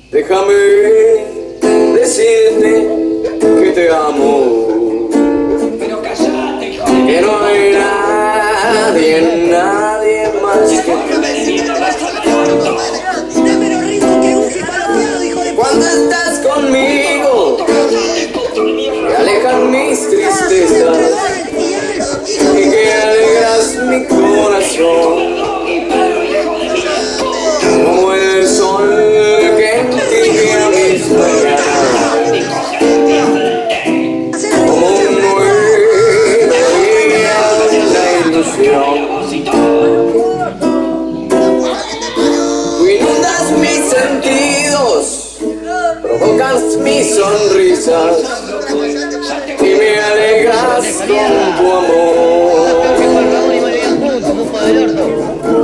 Déjame decirte que te amo, Pero callate, hijo de que no hay nadie más que cuando estás conmigo, que alejan mis tristezas y que alegras mi corazón, como el sol que entibia mis mañanas, como un nuevo día en la ilusión. Tú inundas mis sentidos, provocas mis sonrisas y me alegras con tu amor.